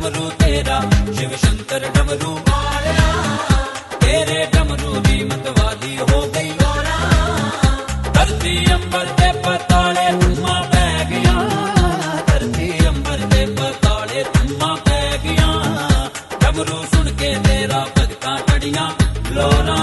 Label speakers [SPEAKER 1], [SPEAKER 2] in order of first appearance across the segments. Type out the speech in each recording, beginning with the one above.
[SPEAKER 1] डमरू तेरा शिव शंकर डमरू वालिया, तेरे डमरू दी मतवाली हो गई गोरा। धरती अंबर ते पताले धुआं पै गया, धरती अंबर ते पताले धुआं पै गया। डमरू सुन के तेरा भगतां कड़ियां लोरा।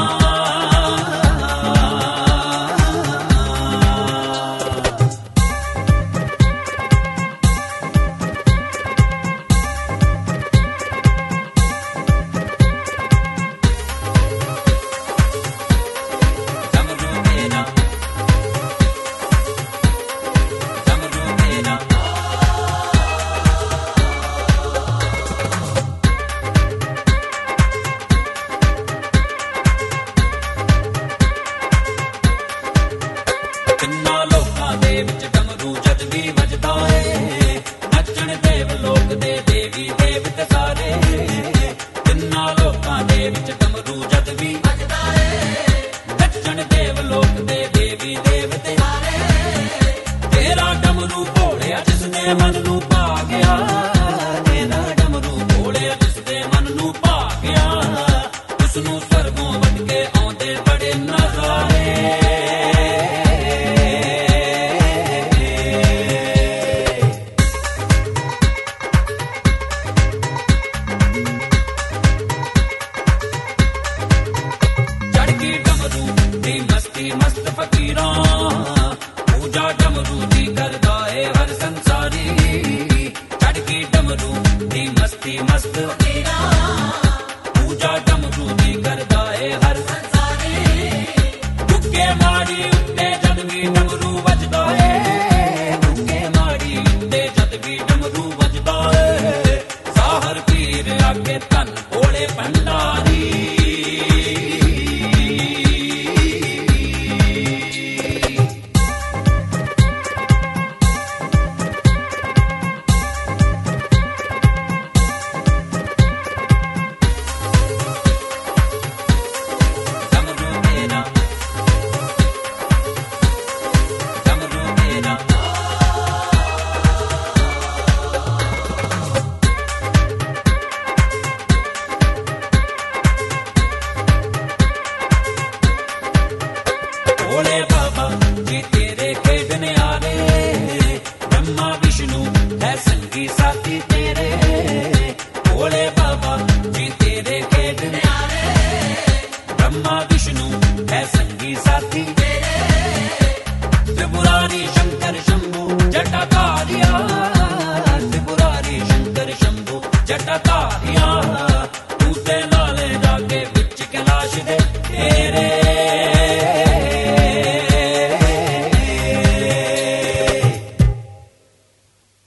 [SPEAKER 1] मन नू पा गया, तेरा डमरू भोलिया जिसदे मन नू पा गया। उसनू स्वर्गों वट के आउंदे बड़े नजारे। चढ़गी डमरू दी मस्ती मस्त फकीरां, पूजा डमरू दी करदा है हर संसारी। चढ़गी डमरू दी मस्ती मस्त फकीरां, पूजा डमरू दी करदा है हर संसारी। दुक्के माड़ी उत्ते जद भी डमरू वजदा है, दुक्के माड़ी उत्ते जद भी डमरू वजदा है। साहर पीर आगे धन भोले भंडारी। भोले बाबा जी तेरे खेडने आ रे, ब्रह्मा विष्णु है संगी साथी तेरे। भोले बाबा जी तेरे खेडने आ रे, ब्रह्मा विष्णु है संगी साथी तेरे। त्रिपुरारी शंकर शंभु जटाधारिया, त्रिपुरारी शंकर शंभु जटाधारिया।